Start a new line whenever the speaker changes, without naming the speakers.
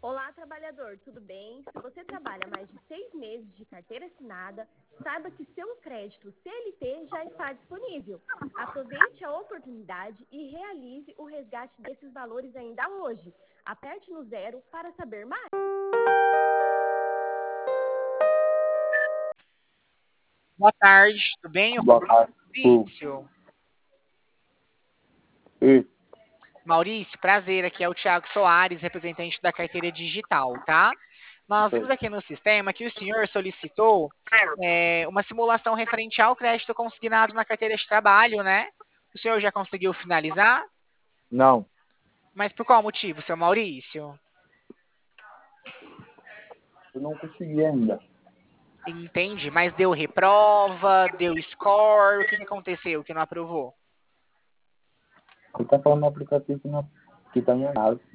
Olá, trabalhador, tudo bem? Se você trabalha mais de 6 meses de carteira assinada, saiba que seu crédito CLT já está disponível. Aproveite a oportunidade e realize o resgate desses valores ainda hoje. Aperte no 0 para saber mais.
Boa tarde, tudo bem? Eu
Boa
falo com
tarde.
o Maurício.
Isso.
Maurício, prazer, aqui é o Thiago Soares, representante da carteira digital, tá? Nós vimos aqui no sistema que o senhor solicitou uma simulação referente ao crédito consignado na carteira de trabalho, né? O senhor já conseguiu finalizar?
Não,
Mas por qual motivo, seu Maurício?
eu não consegui ainda.
Entende? Mas deu reprova, deu score, o que que aconteceu que não aprovou?
Ele tá falando no aplicativo que tá em análise.